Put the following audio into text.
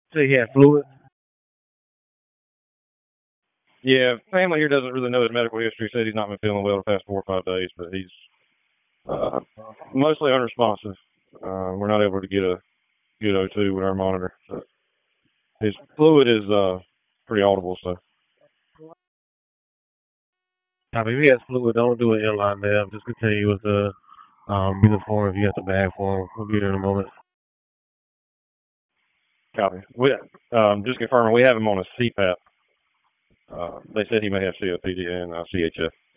So he had fluid. Yeah, family here doesn't really know his medical history. Said he's not been feeling well the past 4 or 5 days, but he's uh, mostly unresponsive. We're not able to get a good O2 with our monitor. So his fluid is pretty audible. So I mean, if he has fluid, don't do an inline nav. Just continue with the breathing for him if you have the bag for him. We'll be there in a moment. copy. We just confirming we have him on a CPAP. They said he may have COPD and CHF.